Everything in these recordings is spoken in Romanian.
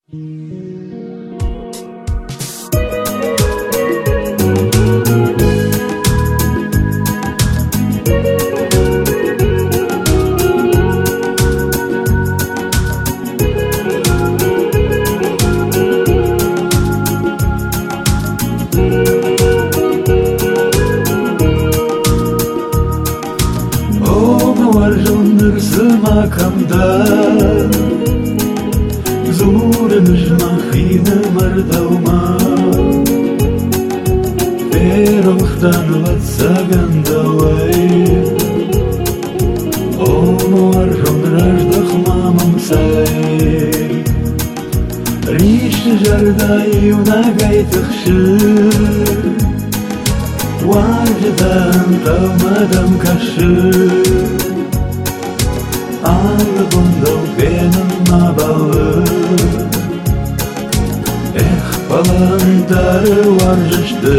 Kamdan Zuren Jmachine Mardauma Verochtan Vatsagan Dawai Omar Rajdach Mamam Say Rish Jardai Unagay Takhshir Wajdan Tamadam Kashir Albundum benim nabalı Balandarı varıştı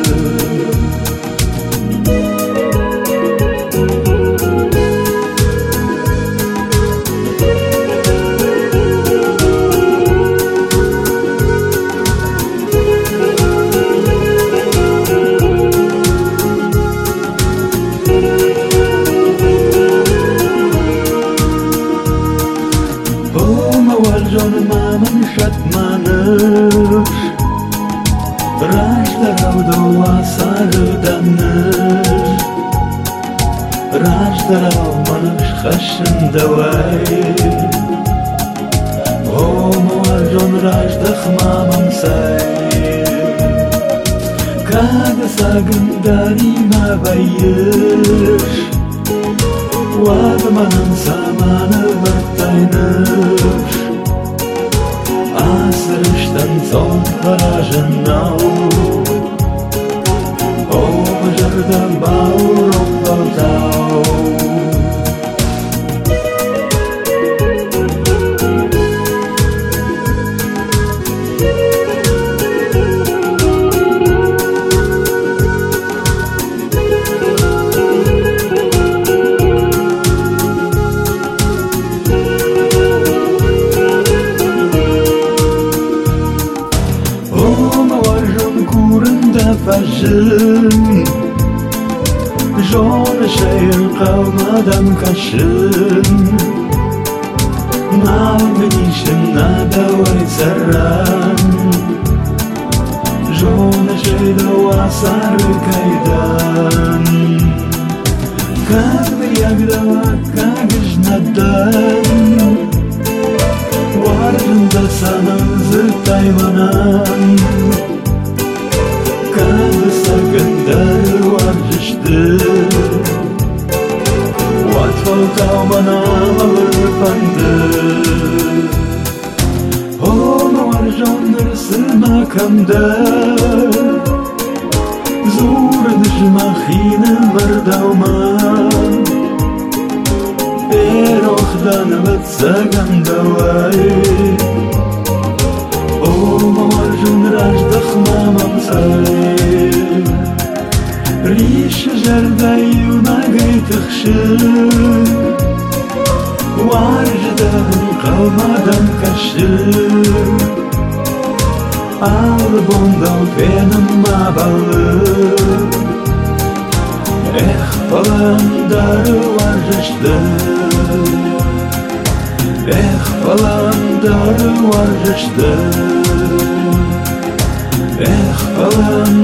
Mamam şatmanır Rajdarau sarıdanır Rajdarau manış xaşın davay Omarjon rajdah mamam say Kada sagındari mabayır Vadmanın samanı vartaynır Asrıştan son harajınau O majardan bağurum baltau Fajın Jone şehir kalmadan kaşın Nalmenişin nadavay serran Jone şehir vasarı kaydan Kadri yagdava kagış nadan Varjında sanın zırtaymanan Kada sagandar varıştı Vatfaltau manam alırpandı Onu varjandır sırmakamda Zuren jmachine mardauman Erochdan vatsagandawai Omarjon rajdach mamam say Rish Jardai Unagay Takhshir Wajdan Qalmadan Kashir Albundum benim nabalı Balandar varıştı Balandar varıştı Balandar